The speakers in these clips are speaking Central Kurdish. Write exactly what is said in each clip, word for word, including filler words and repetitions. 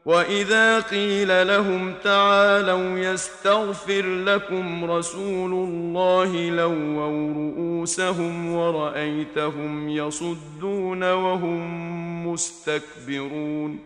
وإذا قيل لهم تعالوا يستغفر لكم رسول الله لووا رؤوسهم ورأيتهم يصدون وهم مستكبرون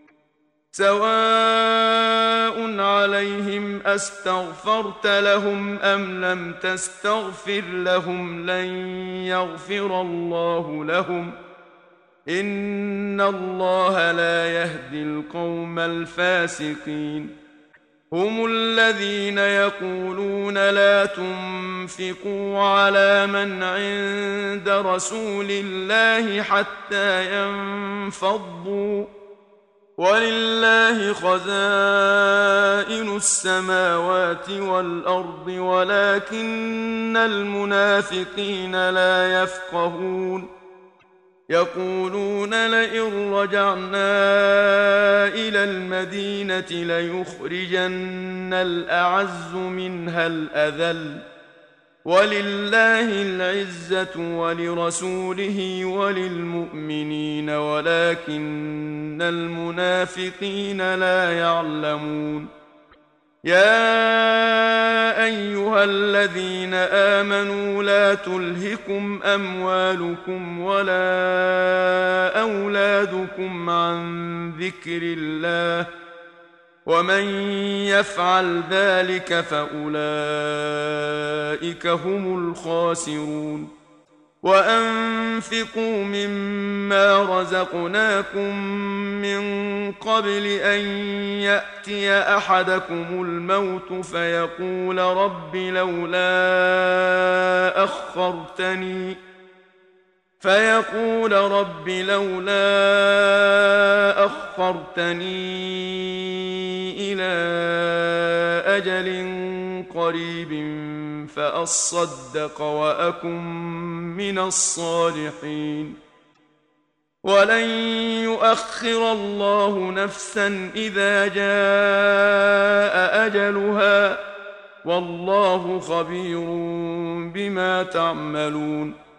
سواء عليهم أستغفرت لهم أم لم تستغفر لهم لن يغفر الله لهم إن الله لا يهدي القوم الفاسقين هم الذين يقولون لا تنفقوا على من عند رسول الله حتى ينفضوا ولله خزائن السماوات والأرض ولكن المنافقين لا يفقهون يقولون لئن رجعنا إلى المدينة ليخرجن الأعز منها الأذل ولله العزة ولرسوله وللمؤمنين ولكن المنافقين لا يعلمون يا أيها الذين آمنوا لا تلهكم أموالكم ولا أولادكم عن ذكر الله ومن يفعل ذلك فأولئك هم الخاسرون وأنفقوا مما رزقناكم من قبل أن يأتي أحدكم الموت فيقول رب لولا أخرتني فيقول رب لولا أخرتني إلى أجل قريب فأصدق وأكن من الصالحين ولن يؤخر الله نفسا إذا جاء أجلها والله خبير بما تعملون